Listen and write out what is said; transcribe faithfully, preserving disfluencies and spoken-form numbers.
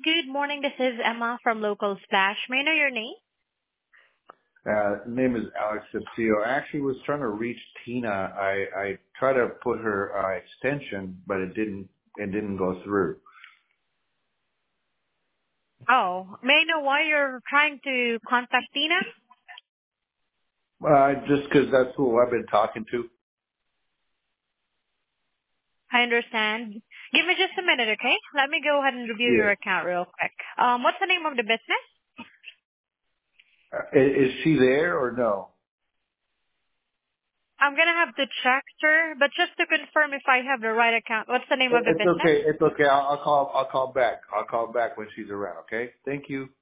Good morning. This is Emma from Local Splash. May I know your name? Uh, name is Alex Sapio. I actually was trying to reach Tina. I, I tried to put her uh, extension, but it didn't. It didn't go through. Oh, may I know why you're trying to contact Tina? Uh, just because that's who I've been talking to. I understand. Give me just a minute, okay? Let me go ahead and review your Yeah. account real quick. Um, what's the name of the business? Uh, is, is she there or no? I'm gonna have to check, sir, but just to confirm if I have the right account, what's the name of It- the It's business? okay. It's okay. I'll, I'll call. I'll call back. I'll call back when she's around. Okay. Thank you.